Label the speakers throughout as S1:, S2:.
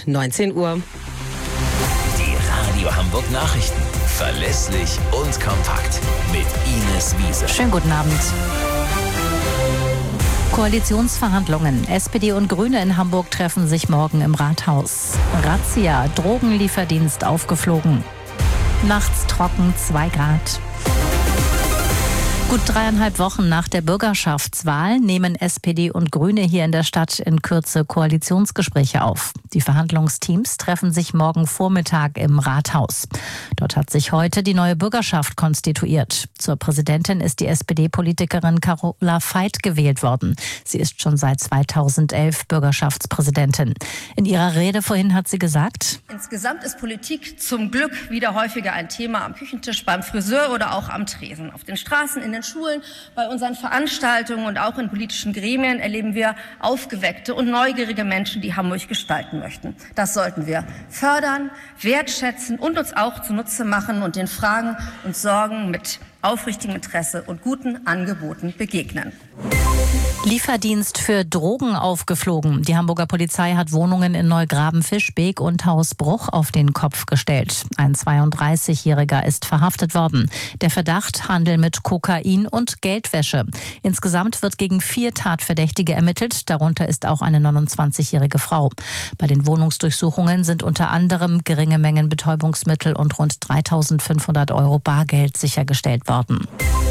S1: 19 Uhr.
S2: Die Radio Hamburg Nachrichten. Verlässlich und kompakt. Mit Ines Wiese.
S3: Schönen guten Abend. Koalitionsverhandlungen. SPD und Grüne in Hamburg treffen sich morgen im Rathaus. Razzia, Drogenlieferdienst aufgeflogen. Nachts trocken, 2 Grad. Gut 3,5 Wochen nach der Bürgerschaftswahl nehmen SPD und Grüne hier in der Stadt in Kürze Koalitionsgespräche auf. Die Verhandlungsteams treffen sich morgen Vormittag im Rathaus. Dort hat sich heute die neue Bürgerschaft konstituiert. Zur Präsidentin ist die SPD-Politikerin Carola Veit gewählt worden. Sie ist schon seit 2011 Bürgerschaftspräsidentin. In ihrer Rede vorhin hat sie gesagt:
S4: Insgesamt ist Politik zum Glück wieder häufiger ein Thema am Küchentisch, beim Friseur oder auch am Tresen. Auf den Straßen, in den Schulen, bei unseren Veranstaltungen und auch in politischen Gremien erleben wir aufgeweckte und neugierige Menschen, die Hamburg gestalten möchten. Das sollten wir fördern, wertschätzen und uns auch zunutze machen und den Fragen und Sorgen mit aufrichtigem Interesse und guten Angeboten begegnen.
S3: Lieferdienst für Drogen aufgeflogen. Die Hamburger Polizei hat Wohnungen in Neugraben-Fischbeek und Hausbruch auf den Kopf gestellt. Ein 32-Jähriger ist verhaftet worden. Der Verdacht: Handel mit Kokain und Geldwäsche. Insgesamt wird gegen 4 Tatverdächtige ermittelt. Darunter ist auch eine 29-jährige Frau. Bei den Wohnungsdurchsuchungen sind unter anderem geringe Mengen Betäubungsmittel und rund 3.500 € Bargeld sichergestellt worden.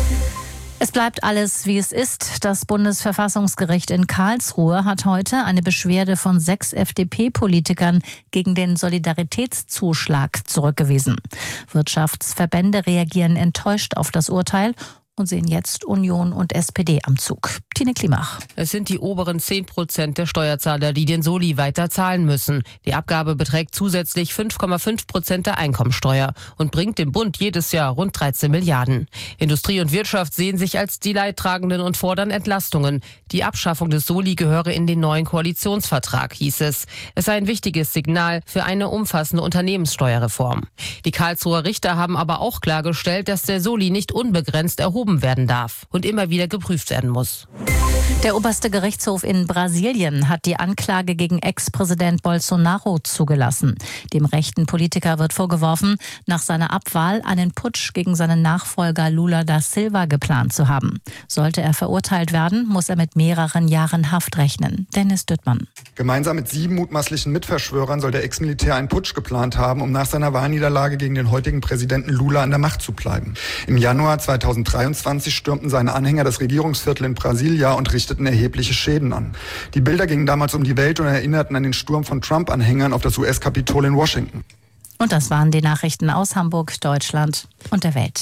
S3: Es bleibt alles, wie es ist. Das Bundesverfassungsgericht in Karlsruhe hat heute eine Beschwerde von 6 FDP-Politikern gegen den Solidaritätszuschlag zurückgewiesen. Wirtschaftsverbände reagieren enttäuscht auf das Urteil und sehen jetzt Union und SPD am Zug. Tine Klimach.
S5: Es sind die oberen 10% der Steuerzahler, die den Soli weiter zahlen müssen. Die Abgabe beträgt zusätzlich 5,5% der Einkommensteuer und bringt dem Bund jedes Jahr rund 13 Milliarden. Industrie und Wirtschaft sehen sich als die Leidtragenden und fordern Entlastungen. Die Abschaffung des Soli gehöre in den neuen Koalitionsvertrag, hieß es. Es sei ein wichtiges Signal für eine umfassende Unternehmenssteuerreform. Die Karlsruher Richter haben aber auch klargestellt, dass der Soli nicht unbegrenzt erhoben werden darf und immer wieder geprüft werden muss.
S3: Der oberste Gerichtshof in Brasilien hat die Anklage gegen Ex-Präsident Bolsonaro zugelassen. Dem rechten Politiker wird vorgeworfen, nach seiner Abwahl einen Putsch gegen seinen Nachfolger Lula da Silva geplant zu haben. Sollte er verurteilt werden, muss er mit mehreren Jahren Haft rechnen. Dennis Düttmann.
S6: Gemeinsam mit 7 mutmaßlichen Mitverschwörern soll der Ex-Militär einen Putsch geplant haben, um nach seiner Wahlniederlage gegen den heutigen Präsidenten Lula an der Macht zu bleiben. Im Januar 2023 stürmten seine Anhänger das Regierungsviertel in Brasilia und richteten erhebliche Schäden an. Die Bilder gingen damals um die Welt und erinnerten an den Sturm von Trump-Anhängern auf das US-Kapitol in Washington.
S3: Und das waren die Nachrichten aus Hamburg, Deutschland und der Welt.